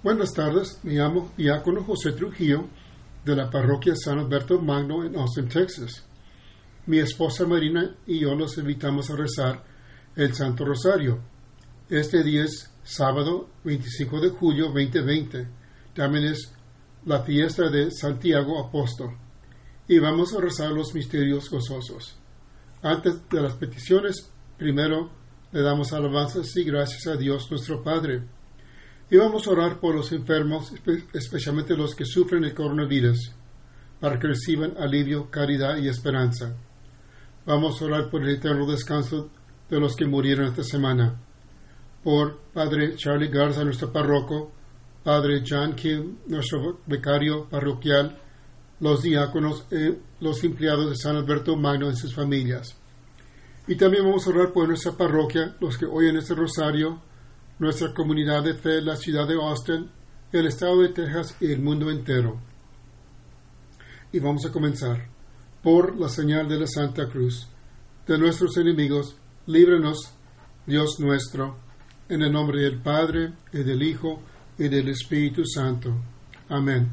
Buenas tardes, me llamo Diácono José Trujillo de la parroquia San Alberto Magno en Austin, Texas. Mi esposa Marina y yo los invitamos a rezar el Santo Rosario. Este día es sábado 25 de julio 2020. También es la fiesta de Santiago Apóstol. Y vamos a rezar los misterios gozosos. Antes de las peticiones, primero le damos alabanzas y gracias a Dios nuestro Padre. Y vamos a orar por los enfermos, especialmente los que sufren el coronavirus, para que reciban alivio, caridad y esperanza. Vamos a orar por el eterno descanso de los que murieron esta semana. Por Padre Charlie Garza, nuestro párroco, Padre John Kim, nuestro vicario parroquial, los diáconos y los empleados de San Alberto Magno y sus familias. Y también vamos a orar por nuestra parroquia, los que oyen este rosario, nuestra comunidad de fe, la ciudad de Austin, el estado de Texas y el mundo entero. Y vamos a comenzar. Por la señal de la Santa Cruz, de nuestros enemigos, líbranos, Dios nuestro, en el nombre del Padre, y del Hijo, y del Espíritu Santo. Amén.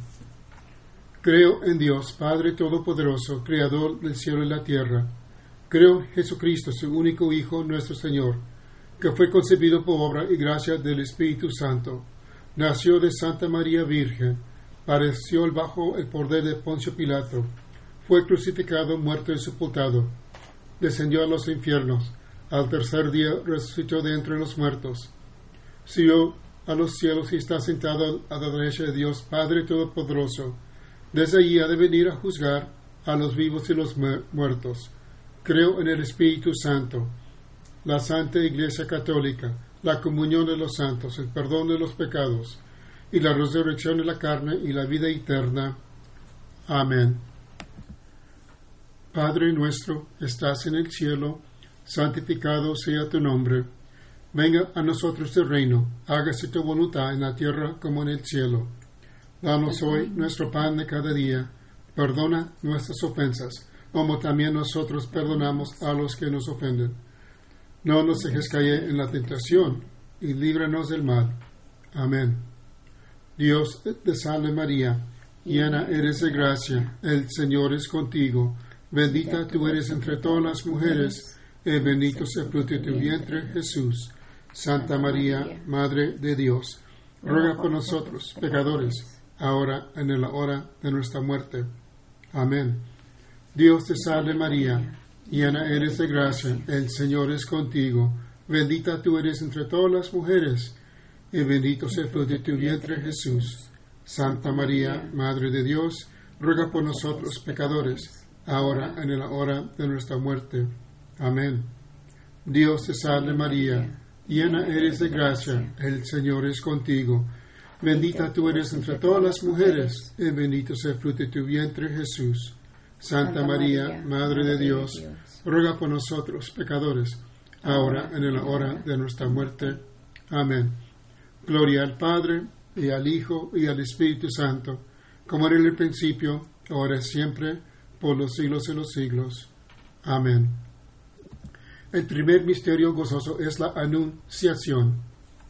Creo en Dios, Padre Todopoderoso, Creador del cielo y la tierra. Creo en Jesucristo, su único Hijo, nuestro Señor, que fue concebido por obra y gracia del Espíritu Santo. Nació de Santa María Virgen, padeció bajo el poder de Poncio Pilato, fue crucificado, muerto y sepultado, descendió a los infiernos, al tercer día resucitó de entre los muertos, subió a los cielos y está sentado a la derecha de Dios Padre Todopoderoso. Desde allí ha de venir a juzgar a los vivos y los muertos. Creo en el Espíritu Santo, la Santa Iglesia Católica, la comunión de los santos, el perdón de los pecados, y la resurrección de la carne y la vida eterna. Amén. Padre nuestro, que estás en el cielo, santificado sea tu nombre. Venga a nosotros tu reino, hágase tu voluntad en la tierra como en el cielo. Danos hoy nuestro pan de cada día. Perdona nuestras ofensas, como también nosotros perdonamos a los que nos ofenden. No nos dejes caer en la tentación, y líbranos del mal. Amén. Dios te salve María, llena eres de gracia, el Señor es contigo. Bendita tú eres entre todas las mujeres, y bendito sea el fruto de tu vientre, Jesús. Santa María, Madre de Dios, ruega por nosotros, pecadores, ahora y en la hora de nuestra muerte. Amén. Dios te salve María, llena eres de gracia, el Señor es contigo. Bendita tú eres entre todas las mujeres, y bendito sea el fruto de tu vientre, Jesús. Santa María, Madre de Dios, ruega por nosotros, pecadores, ahora y en la hora de nuestra muerte. Amén. Dios te salve María, llena eres de gracia, el Señor es contigo. Bendita tú eres entre todas las mujeres, y bendito sea el fruto de tu vientre, Jesús. Santa María, Madre de Dios, ruega por nosotros, pecadores, ahora y en la hora de nuestra muerte. Amén. Gloria al Padre, y al Hijo, y al Espíritu Santo, como era en el principio, ahora y siempre, por los siglos de los siglos. Amén. El primer misterio gozoso es la Anunciación.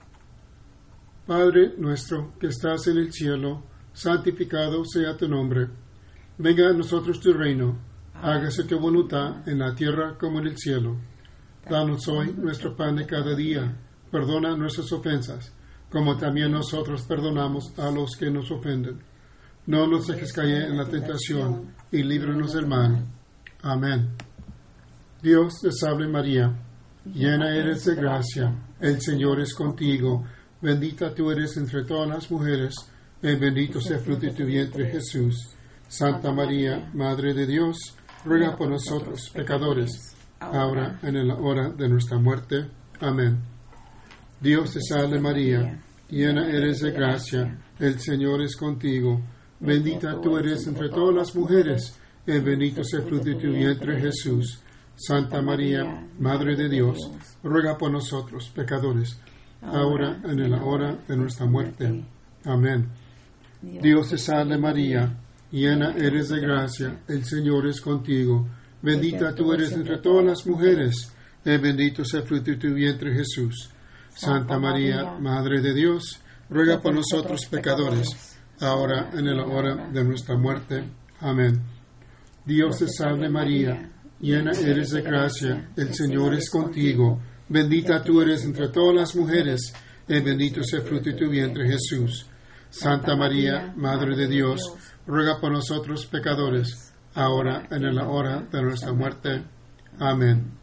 Padre nuestro, que estás en el cielo, santificado sea tu nombre. Venga a nosotros tu reino, hágase tu voluntad en la tierra como en el cielo. Danos hoy nuestro pan de cada día, perdona nuestras ofensas, como también nosotros perdonamos a los que nos ofenden. No nos dejes caer en la tentación, y líbranos del mal. Amén. Dios te salve María, llena eres de gracia, el Señor es contigo. Bendita tú eres entre todas las mujeres, y bendito sea el fruto de tu vientre, Jesús. Santa María, Madre de Dios, ruega por nosotros, pecadores, ahora y en la hora de nuestra muerte. Amén. Dios te salve María, llena eres de gracia, el Señor es contigo. Bendita tú eres entre todas las mujeres, y bendito sea el fruto de tu vientre, Jesús. Santa María, Madre de Dios, ruega por nosotros, pecadores, ahora y en la hora de nuestra muerte. Amén. Dios te salve María, llena eres de gracia, el Señor es contigo. Bendita tú eres entre todas las mujeres, y bendito sea el fruto de tu vientre, Jesús. Santa María, Madre de Dios, ruega por nosotros pecadores, ahora en la hora de nuestra muerte. Amén. Dios te salve María, llena eres de gracia, el Señor es contigo, bendita tú eres entre todas las mujeres, y bendito es el fruto de tu vientre Jesús. Santa María, Madre de Dios, ruega por nosotros pecadores, ahora en la hora de nuestra muerte. Amén.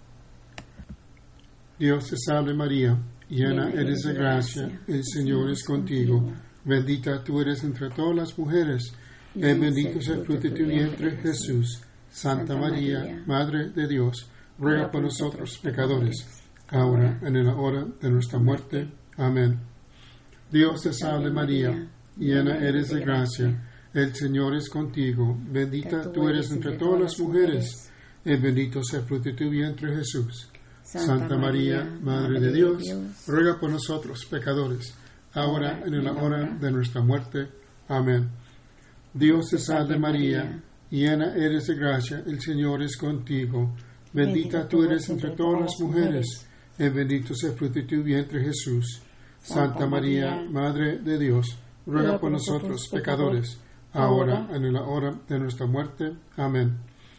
Dios te salve María, llena eres de gracia, el Señor es contigo, bendita tú eres entre todas las mujeres, y bendito es el fruto de tu vientre Jesús. Santa María, Madre de Dios, ruega por nosotros pecadores, ahora en la hora de nuestra muerte. Amén. Dios te salve María, llena eres de gracia, el Señor es contigo, bendita tú eres entre todas las mujeres, y bendito es el fruto de tu vientre Jesús. Santa María, Madre de Dios, ruega por nosotros pecadores, ahora en la hora de nuestra muerte. Amén. Dios te salve María, llena eres de gracia, el Señor es contigo, bendita tú eres entre todas las mujeres, y bendito es el fruto de tu vientre Jesús. Santa María, Madre de Dios, ruega por nosotros pecadores, ahora en la hora de nuestra muerte. Amén.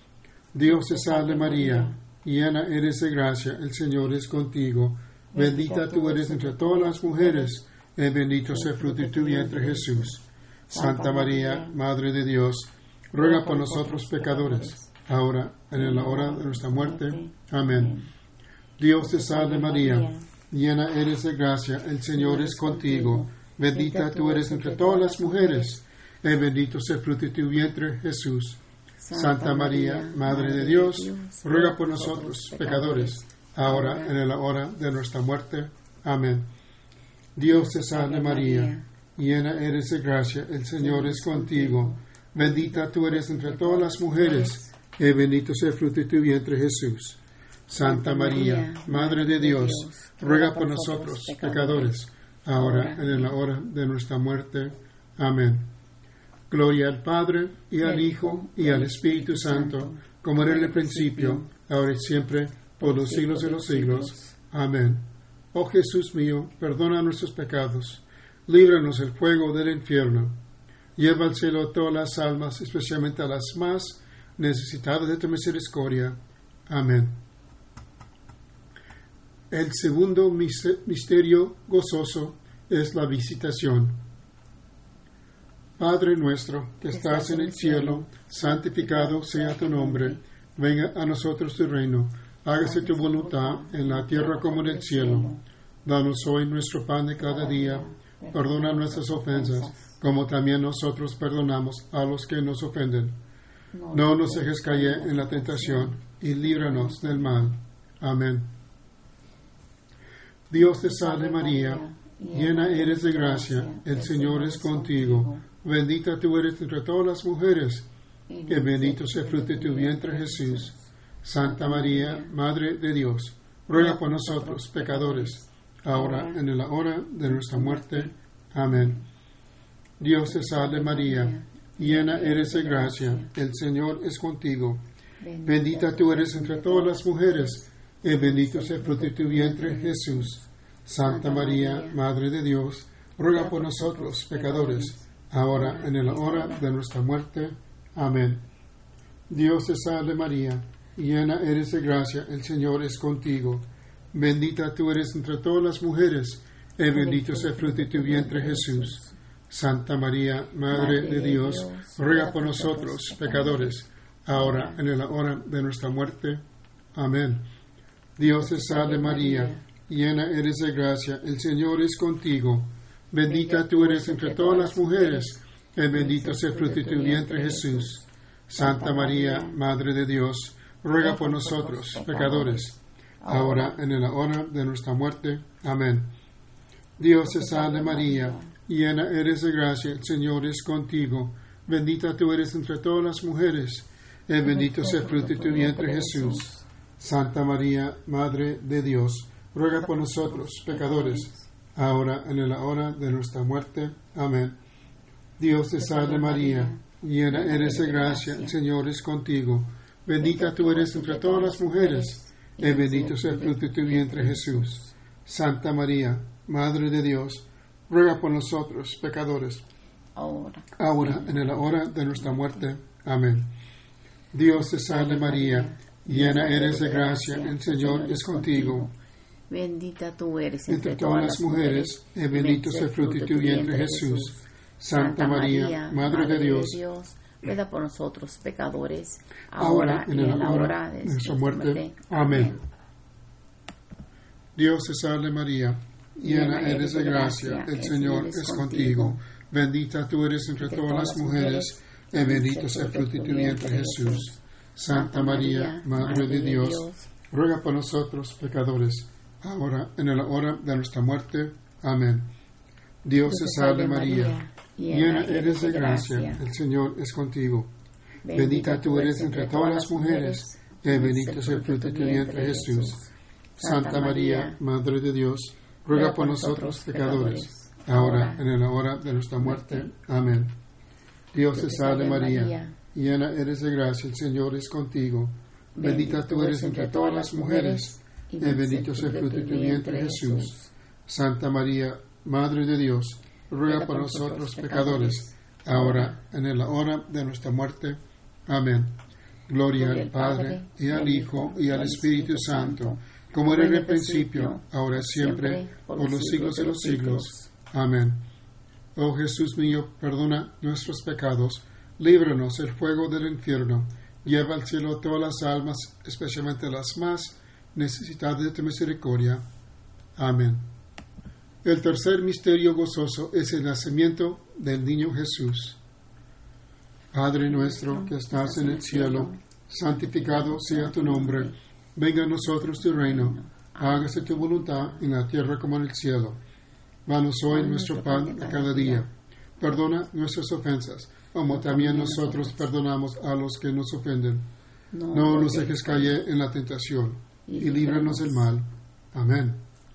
Dios te salve María, llena eres de gracia, el Señor es contigo, bendita tú eres entre todas las mujeres, y bendito es el fruto de tu vientre Jesús. Santa María, Madre de Dios, ruega por nosotros pecadores, ahora en la hora de nuestra muerte. Amén. Dios te salve María, llena eres de gracia, el Señor es contigo, bendita tú eres entre todas las mujeres, y bendito es el fruto de tu vientre Jesús. Santa María, Madre de Dios, ruega por nosotros pecadores, ahora en la hora de nuestra muerte. Amén. Dios te salve María, llena eres de gracia, el Señor es contigo, bendita tú eres entre todas las mujeres, y bendito es el fruto de tu vientre Jesús. Santa María, Madre de Dios, ruega por nosotros pecadores, ahora en la hora de nuestra muerte. Amén. Gloria al Padre, y al Hijo, y al Espíritu Santo, como era en el principio, ahora y siempre, por los siglos de los siglos. Amén. Oh Jesús mío, perdona nuestros pecados, líbranos del fuego del infierno, lleva al cielo a todas las almas, especialmente a las más necesitadas de tu misericordia. Amén. El segundo misterio gozoso es la visitación. Padre nuestro, que estás en el cielo, santificado sea tu nombre. Venga a nosotros tu reino. Hágase tu voluntad en la tierra como en el cielo. Danos hoy nuestro pan de cada día. Perdona nuestras ofensas, como también nosotros perdonamos a los que nos ofenden. No nos dejes caer en la tentación, y líbranos del mal. Amén. Dios te salve María, llena eres de gracia, el Señor es contigo, bendita tú eres entre todas las mujeres, y bendito es el fruto de tu vientre Jesús. Santa María, Madre de Dios, ruega por nosotros pecadores, ahora en la hora de nuestra muerte. Amén. Dios te salve María, llena eres de gracia, el Señor es contigo, bendita tú eres entre todas las mujeres, y bendito es el fruto de tu vientre Jesús. Santa María, Madre de Dios, ruega por nosotros pecadores, ahora en la hora de nuestra muerte. Amén. Dios te salve María, llena eres de gracia, el Señor es contigo, bendita tú eres entre todas las mujeres, y bendito es el fruto de tu vientre Jesús. Santa María, Madre de Dios, ruega por nosotros pecadores, ahora en la hora de nuestra muerte. Amén. Dios te salve María, llena eres de gracia, el Señor es contigo, bendita tú eres entre todas las mujeres, y bendito es el fruto de tu vientre Jesús. Santa María, Madre de Dios, ruega por nosotros pecadores, ahora en la hora de nuestra muerte. Amén. Dios te salve María, llena eres de gracia, el Señor es contigo, bendita tú eres entre todas las mujeres, y bendito es el fruto de tu vientre Jesús. Santa María, Madre de Dios, ruega por nosotros, pecadores, ahora en la hora de nuestra muerte. Amén. Dios te salve María, llena eres de gracia, el Señor es contigo, bendita tú eres entre todas las mujeres, y bendito es el fruto de tu vientre Jesús. Santa María, Madre de Dios, ruega por nosotros, pecadores, ahora en la hora de nuestra muerte. Amén. Dios te salve María, llena eres de gracia, el Señor es contigo. Bendita tú eres Entre todas las mujeres, y bendito es el fruto de tu vientre, Jesús. Santa María, Madre de Dios, ruega por nosotros pecadores, ahora y en la hora de nuestra muerte. Amén. Dios te salve María, llena eres de gracia, el Señor es contigo. Bendita tú eres entre todas las mujeres, y bendito es el fruto de tu vientre, Jesús. Santa María, Madre de Dios, ruega por nosotros pecadores, ahora en la hora de nuestra muerte. Amén. Dios te salve María, llena eres de gracia, el Señor es contigo. Bendita tú eres entre todas las mujeres, y bendito es el fruto de tu vientre, Jesús. Santa María, Madre de Dios, ruega por nosotros pecadores, ahora en la hora de nuestra muerte. Amén. Dios te salve María, llena eres de gracia, el Señor es contigo. Bendita tú eres entre todas las mujeres, y bendito es el fruto de tu vientre, Jesús. Santa María, Madre de Dios, ruega por nosotros pecadores, ahora en la hora de nuestra muerte. Amén. Gloria al Padre, y al Hijo, y al Espíritu Santo, como era en el principio, ahora y siempre, por los siglos de los siglos. Amén. Oh Jesús mío, perdona nuestros pecados, líbranos del fuego del infierno, lleva al cielo todas las almas, especialmente las más necesitadas de tu misericordia. Amén. El tercer misterio gozoso es el nacimiento del niño Jesús. Padre nuestro que estás en el cielo, santificado sea tu nombre. Venga a nosotros tu reino. Hágase tu voluntad en la tierra como en el cielo. Danos hoy nuestro pan de cada día. Perdona nuestras ofensas, como también nosotros perdonamos a los que nos ofenden. No nos dejes caer en la tentación, y líbranos del mal. Amén.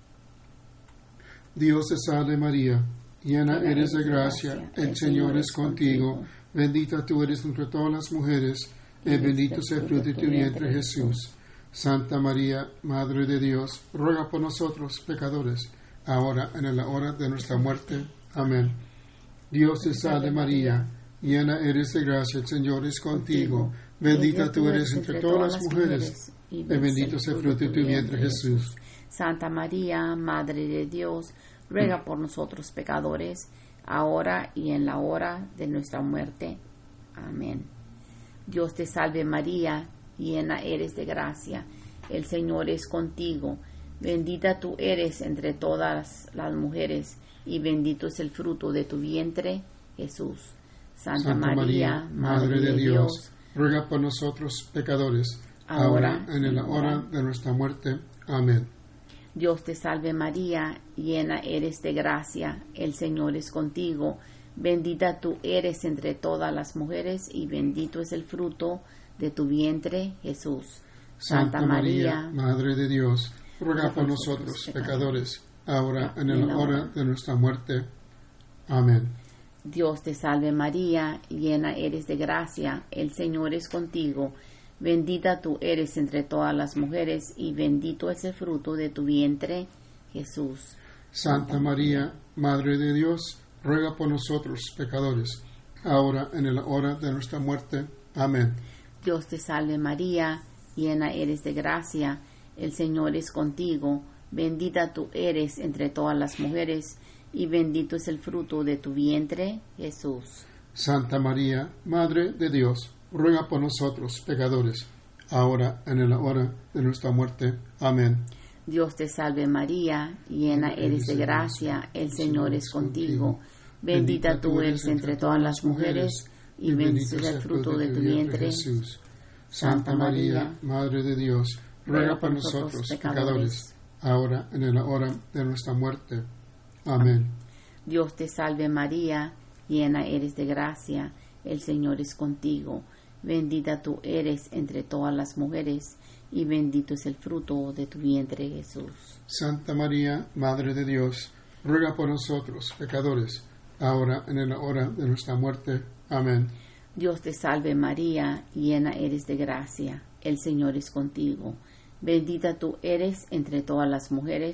Dios te salve María, llena eres de gracia, el Señor es contigo. Bendita tú eres entre todas las mujeres, y bendito es el fruto de tu vientre, Jesús. Santa María, Madre de Dios, ruega por nosotros pecadores, ahora en la hora de nuestra muerte. Amén. Dios te salve María, llena eres de gracia, el Señor es contigo. Bendita tú eres entre todas las mujeres, y bendito es el fruto de tu vientre, Jesús. Santa María, Madre de Dios, ruega por nosotros pecadores, ahora y en la hora de nuestra muerte. Amén. Dios te salve María, llena eres de gracia, el Señor es contigo. Bendita tú eres entre todas las mujeres, y bendito es el fruto de tu vientre, Jesús. Santa María, Madre de Dios, ruega por nosotros pecadores, ahora en la hora de nuestra muerte. Amén. Dios te salve María, llena eres de gracia, el Señor es contigo. Bendita tú eres entre todas las mujeres, y bendito es el fruto de tu vientre, Jesús. Santa María, Madre de Dios, ruega por nosotros pecadores, ahora en la hora de nuestra muerte. Amén. Dios te salve María, llena eres de gracia, el Señor es contigo. Bendita tú eres entre todas las mujeres, y bendito es el fruto de tu vientre, Jesús. Santa María, Madre de Dios, ruega por nosotros pecadores, ahora en la hora de nuestra muerte. Amén. Dios te salve María, llena eres de gracia, el Señor es contigo. Bendita tú eres entre todas las mujeres, y bendito es el fruto de tu vientre, Jesús. Santa María, Madre de Dios, ruega por nosotros pecadores, ahora en la hora de nuestra muerte. Amén. Dios te salve María, llena eres de gracia, el Señor es contigo. Bendita tú eres entre todas las mujeres, y bendito es el fruto de tu vientre, Jesús. Santa María, Madre de Dios, ruega por nosotros pecadores, ahora en la hora de nuestra muerte. Amén. Dios te salve María, llena eres de gracia, el Señor es contigo. Bendita tú eres entre todas las mujeres, y bendito es el fruto de tu vientre, Jesús. Santa María, Madre de Dios, ruega por nosotros pecadores, ahora en la hora de nuestra muerte. Amén. Dios te salve María, llena eres de gracia, el Señor es contigo. Bendita tú eres entre todas las mujeres,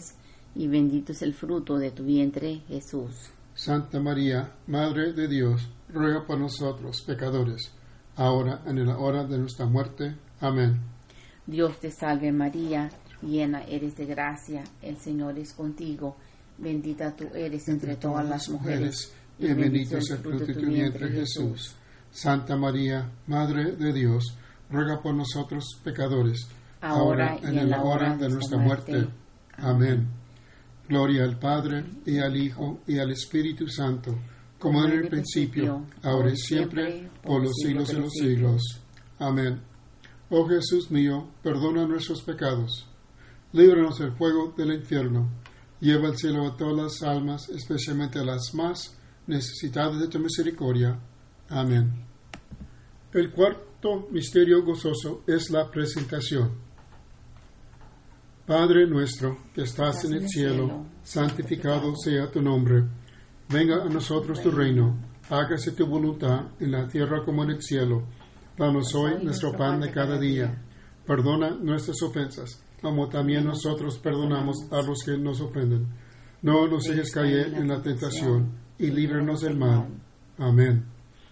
y bendito es el fruto de tu vientre, Jesús. Santa María, Madre de Dios, ruega por nosotros, pecadores, ahora y en la hora de nuestra muerte. Amén. Dios te salve María, llena eres de gracia, el Señor es contigo, bendita tú eres entre todas las mujeres, y bendito es el fruto de tu vientre, Jesús. Santa María, Madre de Dios, ruega por nosotros, pecadores, ahora y en la hora de nuestra muerte. Amén. Gloria al Padre, y al Hijo, y al Espíritu Santo, como en el principio, ahora y siempre, por los siglos de los siglos. Amén. Oh Jesús mío, perdona nuestros pecados, líbranos del fuego del infierno, lleva al cielo a todas las almas, especialmente a las más necesitadas de tu misericordia. Amén. El cuarto misterio gozoso es la presentación. Padre nuestro, que estás en el cielo, santificado sea tu nombre. Venga a nosotros tu reino, hágase tu voluntad en la tierra como en el cielo. Danos hoy nuestro pan de cada día. Perdona nuestras ofensas, como también nosotros perdonamos a los que nos ofenden. No nos dejes caer en la tentación, y líbranos del mal. Amén.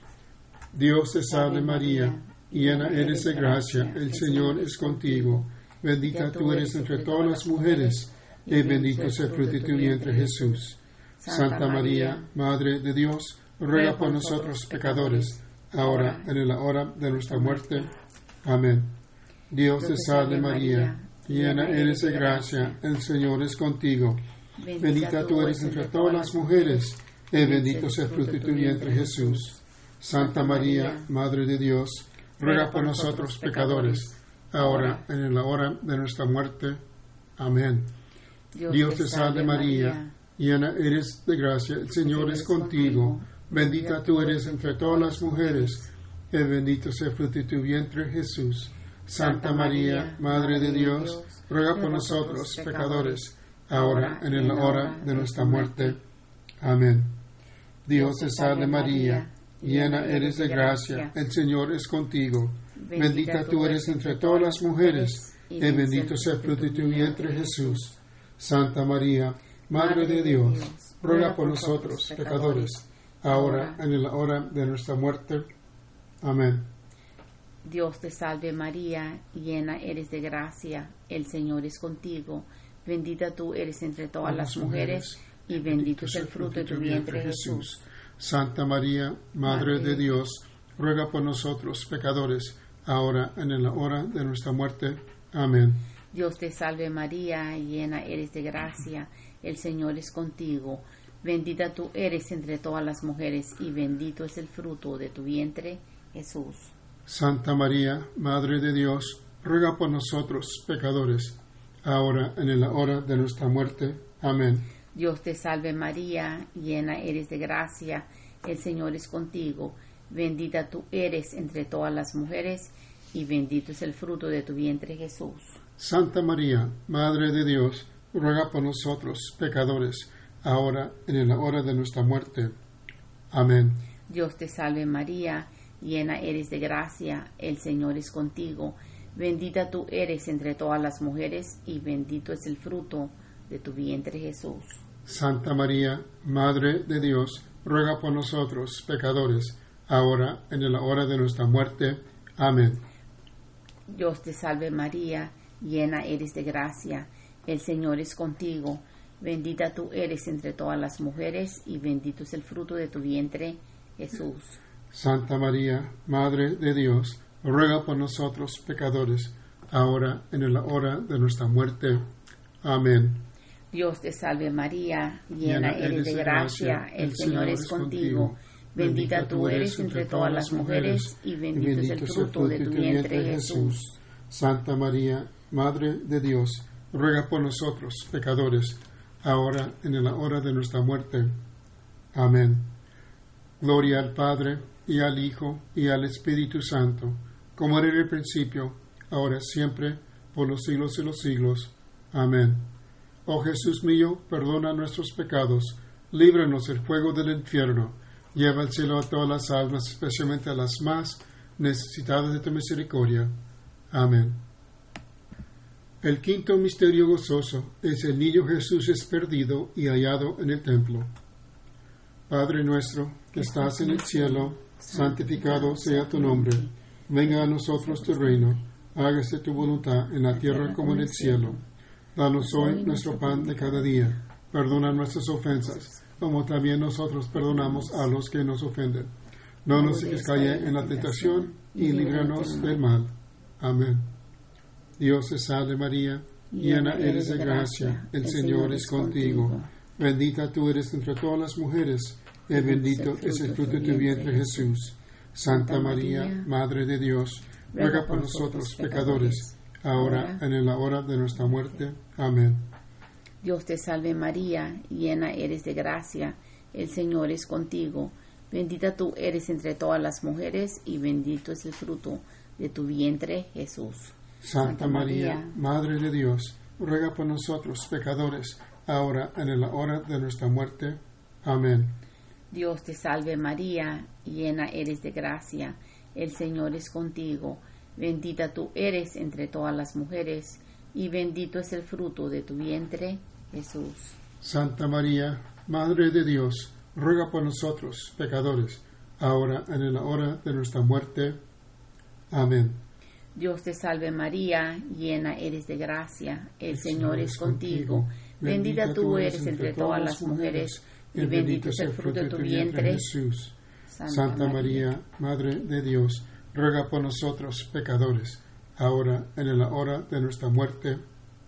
Dios te salve María, llena eres de gracia, el Señor es contigo. Bendita tú eres entre todas las mujeres, y bendito es el fruto de tu vientre, Jesús. Santa María, Madre de Dios, ruega por nosotros pecadores, ahora y en la hora de nuestra muerte. Amén. Dios te salve María, llena eres de gracia, el Señor es contigo. Bendita tú eres entre todas las mujeres, y bendito es el fruto de tu vientre, Jesús. Santa María, Madre de Dios, ruega por nosotros pecadores, ahora y en la hora de nuestra muerte. Amén. Dios te salve María, llena eres de gracia, el Señor es contigo. Bendita tú eres entre todas las mujeres, y bendito es el fruto de tu vientre, Jesús. Santa María, Madre de Dios, ruega por nosotros pecadores, ahora y en la hora de nuestra muerte. Amén. Dios te salve María, llena eres de gracia, el Señor es contigo. Bendita tú eres entre todas las mujeres, y bendito es el fruto de tu vientre, Jesús. Santa María, Madre de Dios, ruega por nosotros, pecadores, ahora y en la hora de nuestra muerte. Amén. Dios te salve María, llena eres de gracia, el Señor es contigo. Bendita tú eres entre todas las mujeres, y bendito es el fruto de tu vientre, Jesús. Santa María, Madre de Dios, ruega por nosotros, pecadores, ahora y en la hora de nuestra muerte. Amén. Dios te salve María, llena eres de gracia, el Señor es contigo. Bendita tú eres entre todas las mujeres, y bendito es el fruto de tu vientre, Jesús. Santa María, Madre de Dios, ruega por nosotros, pecadores, ahora y en la hora de nuestra muerte. Amén. Dios te salve María, llena eres de gracia, el Señor es contigo. Bendita tú eres entre todas las mujeres, y bendito es el fruto de tu vientre, Jesús. Santa María, Madre de Dios, ruega por nosotros, pecadores, ahora y en la hora de nuestra muerte. Amén. Dios te salve María, llena eres de gracia, el Señor es contigo. Bendita tú eres entre todas las mujeres, y bendito es el fruto de tu vientre, Jesús. Santa María, Madre de Dios, ruega por nosotros, pecadores, ahora y en la hora de nuestra muerte. Amén. Dios te salve María, llena eres de gracia, el Señor es contigo. Bendita tú eres entre todas las mujeres, y bendito es el fruto de tu vientre, Jesús. Santa María, Madre de Dios, ruega por nosotros, pecadores, ahora y en la hora de nuestra muerte. Amén. Dios te salve María, llena eres de gracia, el Señor es contigo. Bendita tú eres entre todas las mujeres, y bendito es el fruto de tu vientre, Jesús. Santa María, Madre de Dios, ruega por nosotros, pecadores, ahora y en la hora de nuestra muerte. Amén. Gloria al Padre, y al Hijo, y al Espíritu Santo, como era en el principio, ahora siempre, por los siglos de los siglos. Amén. Oh Jesús mío, perdona nuestros pecados, líbranos del fuego del infierno, lleva al cielo a todas las almas, especialmente a las más necesitadas de tu misericordia. Amén. El quinto misterio gozoso es el niño Jesús es perdido y hallado en el templo. Padre nuestro, que estás en el cielo, santificado sea tu nombre. Venga a nosotros tu reino. Hágase tu voluntad en la tierra como en el cielo. Danos hoy nuestro pan de cada día. Perdona nuestras ofensas, como también nosotros perdonamos a los que nos ofenden. No nos dejes caer en la tentación y líbranos del mal. Amén. Dios te salve María, llena eres de gracia, el Señor es contigo. Bendita tú eres entre todas las mujeres, y bendito es el fruto de tu vientre Jesús. Santa María, Madre de Dios, ruega por nosotros pecadores, ahora y en la hora de nuestra muerte. Amén. Dios te salve María, llena eres de gracia, el Señor es contigo. Bendita tú eres entre todas las mujeres, y bendito es el fruto de tu vientre Jesús. Santa María, Madre de Dios, ruega por nosotros pecadores, ahora y en la hora de nuestra muerte. Amén. Dios te salve María, llena eres de gracia, el Señor es contigo. Bendita tú eres entre todas las mujeres, y bendito es el fruto de tu vientre, Jesús. Santa María, Madre de Dios, ruega por nosotros pecadores, ahora y en la hora de nuestra muerte. Amén. Dios te salve María, llena eres de gracia, el Señor es contigo. Bendita tú eres entre todas las mujeres, y bendito es el fruto de tu vientre, Jesús. Santa María, Madre de Dios, ruega por nosotros pecadores, ahora y en la hora de nuestra muerte.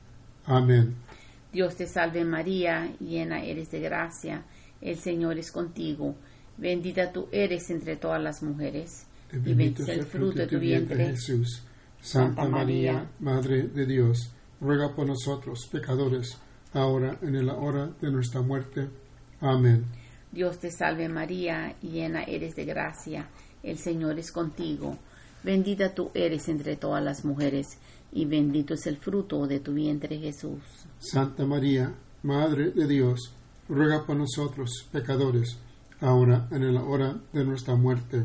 Amén. Dios te salve María, llena eres de gracia, el Señor es contigo. Bendita tú eres entre todas las mujeres, y bendito es el fruto de tu vientre, Jesús. Santa María, Madre de Dios, ruega por nosotros pecadores, ahora y en la hora de nuestra muerte. Amén. Dios te salve María, llena eres de gracia, el Señor es contigo. Bendita tú eres entre todas las mujeres, y bendito es el fruto de tu vientre Jesús. Santa María, Madre de Dios, ruega por nosotros pecadores, ahora y en la hora de nuestra muerte.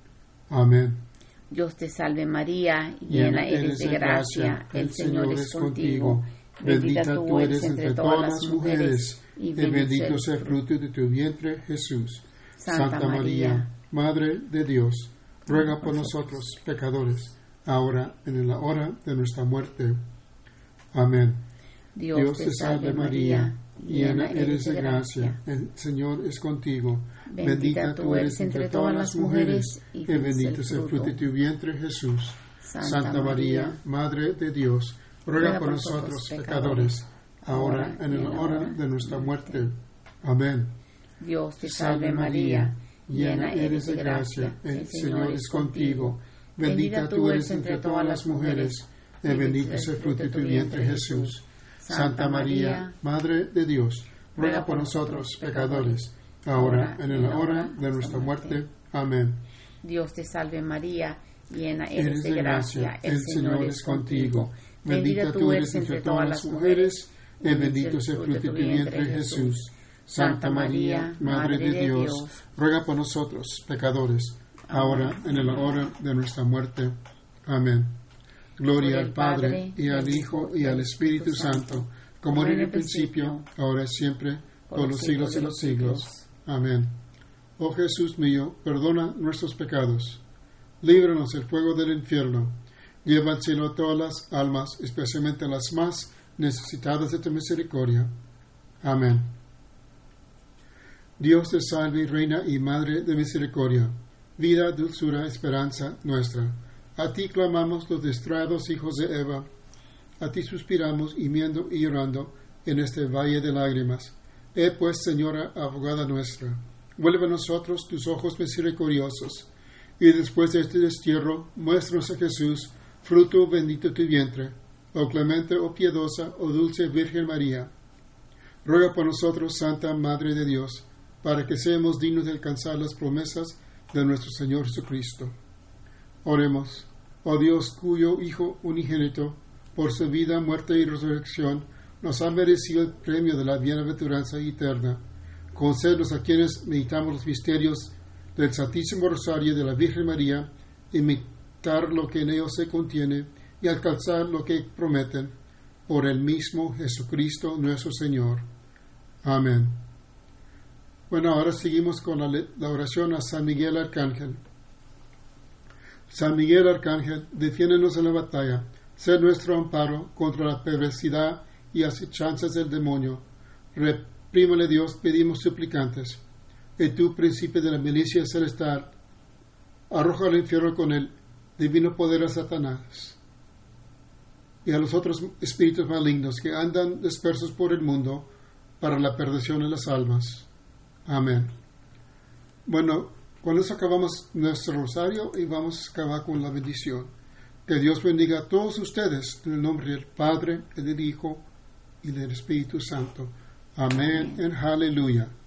Amén. Dios te salve María, llena eres de gracia, el Señor es contigo. Bendita tú eres entre todas las mujeres, y bendito es el fruto de tu vientre, Jesús. Santa María, Madre de Dios, ruega por nosotros pecadores, ahora y en la hora de nuestra muerte. Amén. Dios te salve María, llena eres de gracia, el Señor es contigo. Bendita tú eres entre todas las mujeres, y bendito es el fruto de tu vientre, Jesús. Santa María, Madre de Dios, ruega por nosotros pecadores, ahora y en la hora de nuestra muerte. Amén. Dios te salve María, llena eres de gracia, el Señor es contigo. Bendita tú eres entre todas las mujeres, y bendito es el fruto de tu vientre, Jesús. Santa María, Madre de Dios, ruega por nosotros pecadores, ahora y en la hora de nuestra muerte. Amén. Dios te salve María, llena eres de gracia, el Señor es contigo. Bendita tú eres entre todas las mujeres, y bendito es el fruto de tu vientre, Jesús. Santa María, Madre de Dios, ruega por nosotros pecadores, ahora y en la hora de nuestra muerte. Amén. Gloria al Padre, y al Hijo, y al Espíritu Santo, como era en el principio, ahora y siempre, por los siglos de los siglos. Amén. Oh Jesús mío, perdona nuestros pecados, líbranos del fuego del infierno, lleva al cielo a todas las almas, especialmente a las más necesitadas de tu misericordia. Amén. Dios te salve, Reina y Madre de misericordia, vida, dulzura, esperanza nuestra. A ti clamamos los distraídos hijos de Eva, a ti suspiramos gimiendo y llorando en este valle de lágrimas. Pues, Señora, abogada nuestra, vuelve a nosotros tus ojos misericordiosos, y después de este destierro, muéstranos a Jesús, fruto bendito de tu vientre, oh clemente, oh piedosa, oh dulce Virgen María. Ruega por nosotros, Santa Madre de Dios, para que seamos dignos de alcanzar las promesas de nuestro Señor Jesucristo. Oremos. Oh Dios, cuyo Hijo unigénito, por su vida, muerte y resurrección, nos ha merecido el premio de la bienaventuranza eterna. Concédenos a quienes meditamos los misterios del Santísimo Rosario de la Virgen María, imitar lo que en ellos se contiene y alcanzar lo que prometen. por el mismo Jesucristo nuestro Señor. Amén. Bueno, ahora seguimos con la oración a San Miguel Arcángel. San Miguel Arcángel, defiéndenos en la batalla, sé nuestro amparo contra la perversidad y acechanzas del demonio. Reprímale Dios, pedimos suplicantes. Y tú, príncipe de la milicia celestial, arroja al infierno con el divino poder a Satanás y a los otros espíritus malignos que andan dispersos por el mundo para la perdición de las almas. Amén. Bueno, con eso acabamos nuestro rosario y vamos a acabar con la bendición. Que Dios bendiga a todos ustedes en el nombre del Padre, y del Hijo y del Espíritu Santo. Amén. En aleluya.